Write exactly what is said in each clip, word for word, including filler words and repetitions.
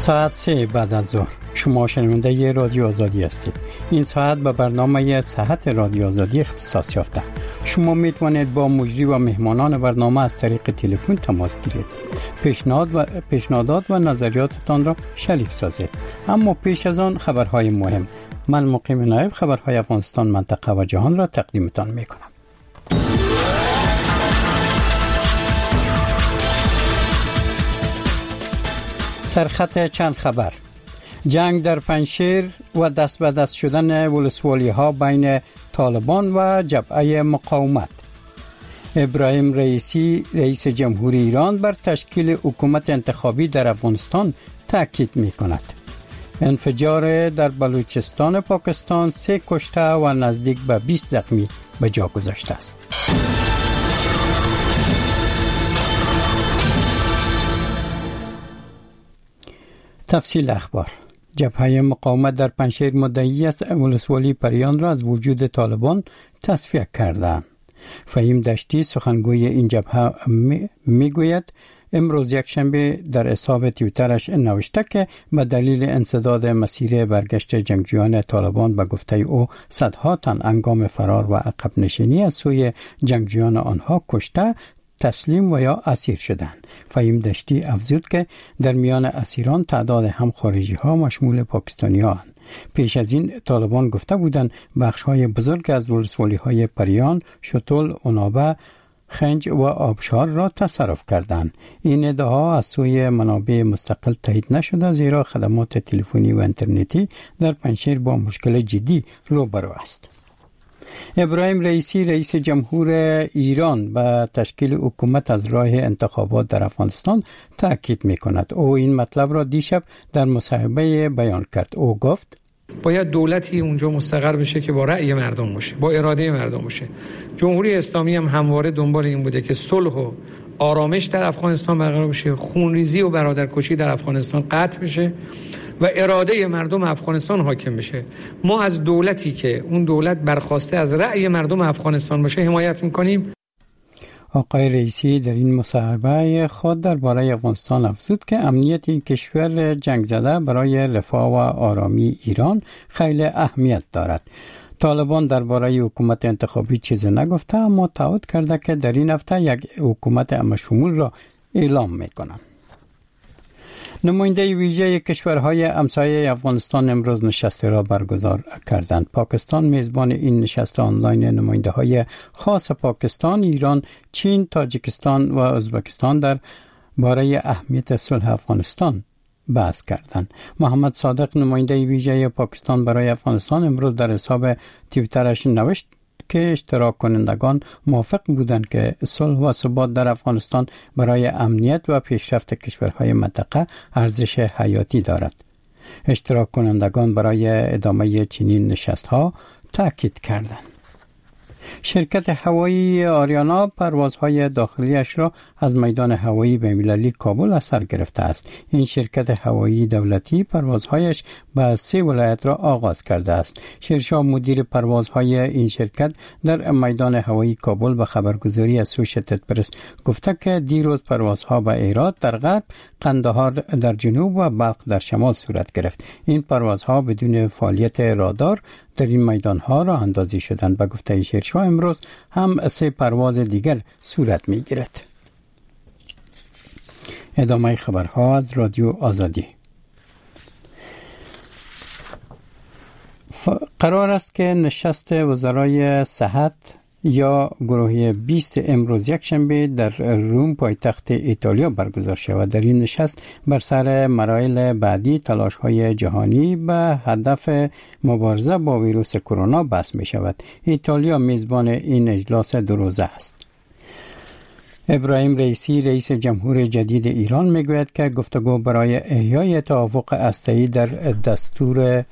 ساعت سه بعد از ظهر شما شنونده ی رادیو آزادی هستید. این ساعت به برنامه صحت رادیو آزادی اختصاص یافته. شما می توانید با مجری و مهمانان برنامه از طریق تلفن تماس گیرید. پیشنهاد و پیشنهادات و نظریاتتان را شریک سازید. اما پیش از آن خبرهای مهم. من مقیم نایب خبرهای افغانستان، منطقه و جهان را تقدیمتان می کنم. سرخط چند خبر. جنگ در پنجشیر و دست به دست شدن ولسوالی ها بین طالبان و جبهه مقاومت. ابراهیم رئیسی رئیس جمهوری ایران بر تشکیل حکومت انتخابی در افغانستان تاکید می کند. انفجار در بلوچستان پاکستان سه کشته و نزدیک به بیست زخمی به جا گذاشته است. تفصیل اخبار. جبهه مقاومت در پنجشیر مدعی است ولسوالی پریان را از وجود طالبان تصفیه کردند. فهیم دشتی سخنگوی این جبهه میگوید امروز یک شنبه در حساب توییترش نوشته که به دلیل انسداد مسیر برگشت جنگجویان طالبان به گفته او صدها تن هنگام فرار و عقب نشینی از سوی جنگجویان آنها کشته، تسلیم و یا اسیر شدند. فهیم دشتی افزود که در میان اسیران تعداد هم خارجی ها مشمول پاکستانی ها هستند. پیش از این طالبان گفته بودند بخش های بزرگ از ولسوالی های پریان، شتول، اونابه، خنج و آبشار را تصرف کردند. این ادعا از سوی منابع مستقل تایید نشده، زیرا خدمات تلفنی و اینترنتی در پنجشیر با مشکل جدی روبرو است. ابراهیم رئیسی رئیس جمهور ایران به تشکیل حکومت از راه انتخابات در افغانستان تاکید می کند. او این مطلب را دیشب در مصاحبه بیان کرد. او گفت باید دولتی اونجا مستقر بشه که با رأی مردم باشه، با اراده مردم باشه. جمهوری اسلامی هم همواره دنبال این بوده که صلح و آرامش در افغانستان برقرار بشه، خونریزی و برادرکشی در افغانستان قطع بشه و اراده مردم افغانستان حاکم بشه. ما از دولتی که اون دولت برخواسته از رأی مردم افغانستان باشه حمایت میکنیم. آقای رئیسی در این مصاحبه خود درباره افغانستان افزود که امنیت این کشور جنگ زده برای رفاه و آرامی ایران خیلی اهمیت دارد. طالبان درباره حکومت انتخابی چیزی نگفته، اما تعهد کرده که در این هفته یک حکومت همه شمول را اعلام میکنند. نماینده ویژه کشورهای همسایه افغانستان امروز نشست را برگزار کردند. پاکستان میزبان این نشست آنلاین نماینده های خاص پاکستان، ایران، چین، تاجیکستان و ازبکستان در باره اهمیت صلح افغانستان بحث کردند. محمد صادق نماینده ویژه پاکستان برای افغانستان امروز در حساب توییترش نوشت که اشتراک کنندگان موافق بودند که صلح و ثبات در افغانستان برای امنیت و پیشرفت کشورهای منطقه ارزش حیاتی دارد. اشتراک کنندگان برای ادامه چنین نشست‌ها تاکید کردند. شرکت هوایی آریانا پروازهای داخلیش را از میدان هوایی بین‌المللی کابل از سر گرفته است. این شرکت هوایی دولتی پروازهایش به سه ولایت را آغاز کرده است. شیرشاه مدیر پروازهای این شرکت در میدان هوایی کابل به خبرگزاری اسوشیتد پرس گفته که دیروز پروازها به هرات در غرب، قندهار در جنوب و بلخ در شمال صورت گرفت. این پروازها بدون فعالیت رادار در این میدانها را اندازی شدند. به گفته شیرشاه امروز هم سه پرواز دیگر صورت می گیرد. ادامه خبرها از رادیو آزادی. قرار است که نشست وزرای صحت یا گروه بیست امروز یک شنبه در روم پایتخت ایتالیا برگزار شود. در این نشست بر سر مراحل بعدی تلاش‌های جهانی به هدف مبارزه با ویروس کرونا بحث می شود. ایتالیا میزبان این اجلاس دو روزه است. ابراهیم رئیسی رئیس جمهور جدید ایران میگوید که گفتگو برای احیای توافق هسته‌ای در دستور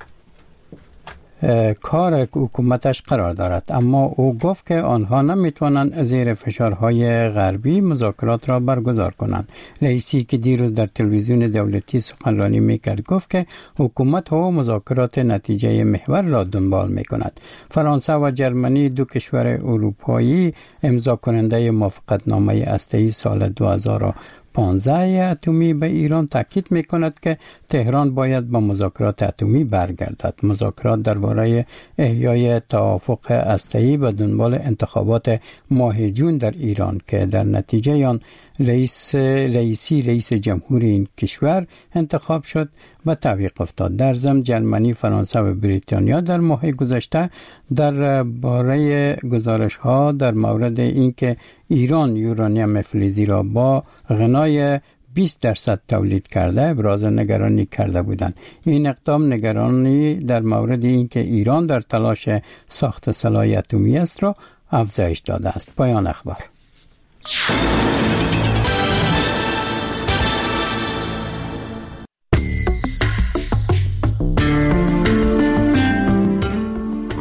کار حکومتش قرار دارد، اما او گفت که آنها نمیتوانند زیر فشارهای غربی مذاکرات را برگزار کنند. رئیسی که دیروز در تلویزیون دولتی سخنرانی میکرد گفت که حکومت و مذاکرات نتیجه محور را دنبال میکند. فرانسه و جرمنی دو کشور اروپایی امضا کننده موافقتنامه هسته‌ای سال دو هزار و پانزده اتمی به ایران تاکید می‌کند که تهران باید به مذاکرات اتمی برگردد. مذاکرات درباره احیای توافق هسته‌ای به دنبال انتخابات ماه جون در ایران که در نتیجه آن رئیس رئیسی رئیس جمهور این کشور انتخاب شد و تعویق افتاد. در ضمن ژرمنی، فرانسه و بریتانیا در ماه گذشته در باره گزارش‌ها در مورد اینکه ایران یورانیم فلزی را با غنای بیست درصد تولید کرده ابراز نگرانی کرده بودند. این اقدام نگرانی در مورد اینکه ایران در تلاش ساخت سلاح اتمی است را افزایش داده است. پایان اخبار.